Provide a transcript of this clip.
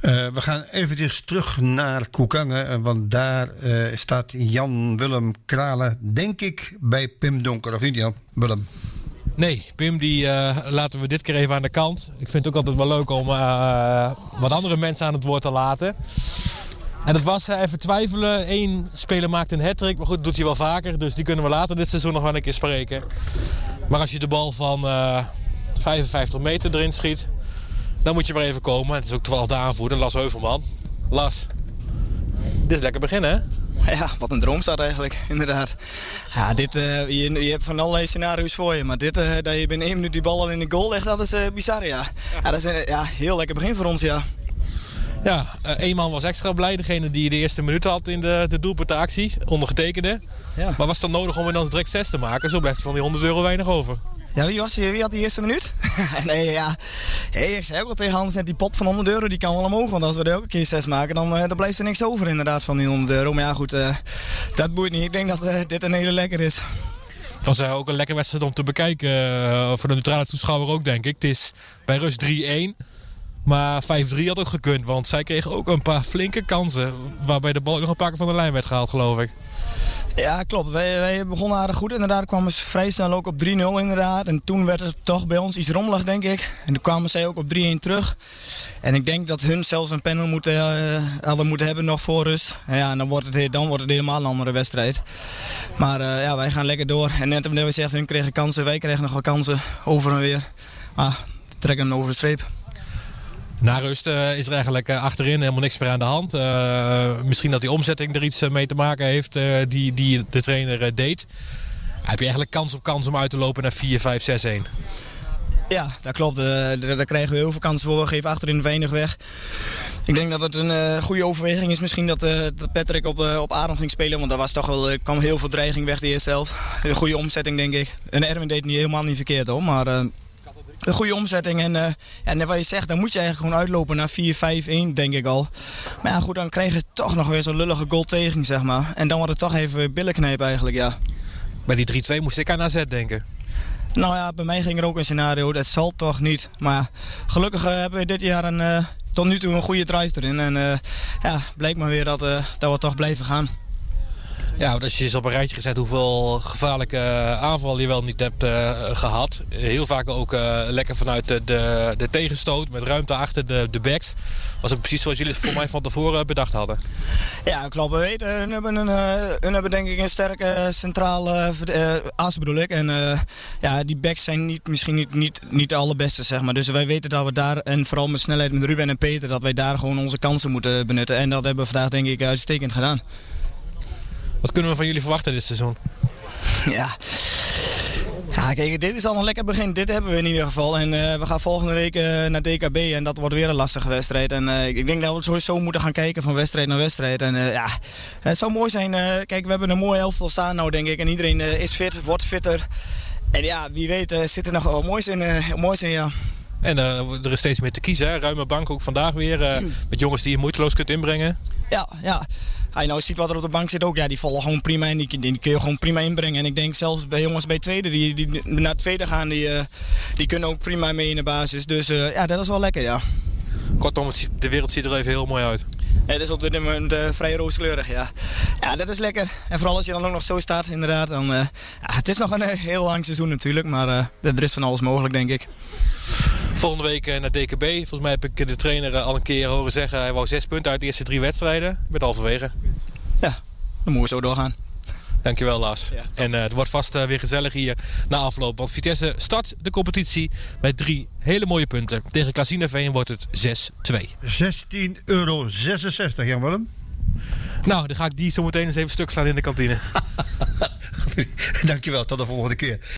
We gaan eventjes terug naar Koukangen, want daar staat Jan-Willem Kralen, denk ik, bij Pim Donker. Of niet, Jan? Willem? Nee, Pim die laten we dit keer even aan de kant. Ik vind het ook altijd wel leuk om wat andere mensen aan het woord te laten. En dat was even twijfelen. 1 speler maakt een hat-trick, maar goed, dat doet hij wel vaker. Dus die kunnen we later dit seizoen nog wel een keer spreken. Maar als je de bal van 55 meter erin schiet, dan moet je maar even komen. Het is ook toevallig de aanvoerder, Las Heuvelman. Las, dit is lekker beginnen, hè? Ja, wat een droomstart eigenlijk, inderdaad. Ja, je hebt van allerlei scenario's voor je, maar dit, dat je binnen 1 minuut die bal al in de goal legt, dat is bizar, ja. Ja, dat is een heel lekker begin voor ons, ja. Ja, 1 man was extra blij, degene die de eerste minuut had in de doelpuntenactie, ondergetekende. Ja. Maar was het dan nodig om er dan direct 6 te maken? Zo blijft er van die €100 weinig over. Ja, wie had die eerste minuut? Nee, ja. Hey, ik zei ook al tegen Hans, net die pot van €100, die kan wel omhoog. Want als we er ook een keer 6 maken, dan blijft er niks over inderdaad van die €100. Maar ja, goed, dat boeit niet. Ik denk dat dit een hele lekker is. Het was ook een lekker wedstrijd om te bekijken. Voor de neutrale toeschouwer ook, denk ik. Het is bij rust 3-1. Maar 5-3 had ook gekund, want zij kregen ook een paar flinke kansen. Waarbij de bal nog een paar keer van de lijn werd gehaald, geloof ik. Ja, klopt. Wij begonnen aardig goed. Inderdaad kwamen ze vrij snel ook op 3-0 inderdaad. En toen werd het toch bij ons iets rommelig, denk ik. En toen kwamen zij ook op 3-1 terug. En ik denk dat hun zelfs een panel hadden moeten hebben nog voor rust. En ja, dan wordt het helemaal een andere wedstrijd. Maar ja, wij gaan lekker door. En net omdat we zeggen, hun kregen kansen, wij kregen nog wel kansen over en weer. Maar we trekken hem over de streep. Na rust is er eigenlijk achterin helemaal niks meer aan de hand. Misschien dat die omzetting er iets mee te maken heeft die de trainer deed. Heb je eigenlijk kans op kans om uit te lopen naar 4-5-6-1? Ja, dat klopt. Daar krijgen we heel veel kansen voor. We geven achterin weinig weg. Ik denk dat het een goede overweging is misschien dat Patrick op Arend ging spelen. Want er kwam heel veel dreiging weg de eerste helft. Een goede omzetting, denk ik. En Erwin deed helemaal niet verkeerd hoor. Maar een goede omzetting. En wat je zegt, dan moet je eigenlijk gewoon uitlopen naar 4-5-1, denk ik al. Maar ja, goed, dan krijg je toch nog weer zo'n lullige goal tegen, zeg maar. En dan wordt het toch even billen knijpen eigenlijk, ja. Bij die 3-2 moest ik aan AZ denken. Nou ja, bij mij ging er ook een scenario. Dat zal toch niet. Maar gelukkig hebben we dit jaar tot nu toe een goede drive erin. En ja, blijkt maar weer dat we toch blijven gaan. Ja, want als je eens op een rijtje gezet hoeveel gevaarlijke aanvallen je wel niet hebt gehad. Heel vaak ook lekker vanuit de tegenstoot met ruimte achter de backs. Was ook precies zoals jullie het voor mij van tevoren bedacht hadden. Ja, klopt. We weten, hun hebben denk ik een sterke centrale as bedoel ik. En ja, die backs zijn misschien niet de allerbeste, zeg maar. Dus wij weten dat we daar, en vooral met snelheid met Ruben en Peter, dat wij daar gewoon onze kansen moeten benutten. En dat hebben we vandaag denk ik uitstekend gedaan. Wat kunnen we van jullie verwachten dit seizoen? Ja, kijk, dit is al een lekker begin. Dit hebben we in ieder geval. En we gaan volgende week naar DKB en dat wordt weer een lastige wedstrijd. En ik denk dat we sowieso moeten gaan kijken van wedstrijd naar wedstrijd. En ja, het zou mooi zijn. Kijk, we hebben een mooie elftal staan nou, denk ik. En iedereen is fit, wordt fitter. En ja, wie weet zit er nog wel moois in, ja. En er is steeds meer te kiezen, hè? Ruime bank ook vandaag weer. Met jongens die je moeiteloos kunt inbrengen. Ja. Als je nou ziet wat er op de bank zit ook, ja, die vallen gewoon prima en die kun je gewoon prima inbrengen. En ik denk zelfs bij jongens bij tweede, die naar het tweede gaan, die kunnen ook prima mee in de basis. Dus ja, dat is wel lekker, ja. Kortom, de wereld ziet er even heel mooi uit. Ja, het is op dit moment vrij rooskleurig, ja. Ja, dat is lekker. En vooral als je dan ook nog zo staat, inderdaad. Dan, ja, het is nog een heel lang seizoen natuurlijk, maar er is van alles mogelijk, denk ik. Volgende week naar DKB. Volgens mij heb ik de trainer al een keer horen zeggen, hij wou 6 punten uit de eerste 3 wedstrijden. Ik ben halverwege. Ja, dan moeten we zo doorgaan. Dankjewel, Lars. Ja, en het wordt vast weer gezellig hier na afloop. Want Vitesse start de competitie met 3 hele mooie punten. Tegen Klazineveen wordt het 6-2. €16,66, Jan-Willem. Nou, dan ga ik die zo meteen eens even stuk slaan in de kantine. Dankjewel, tot de volgende keer.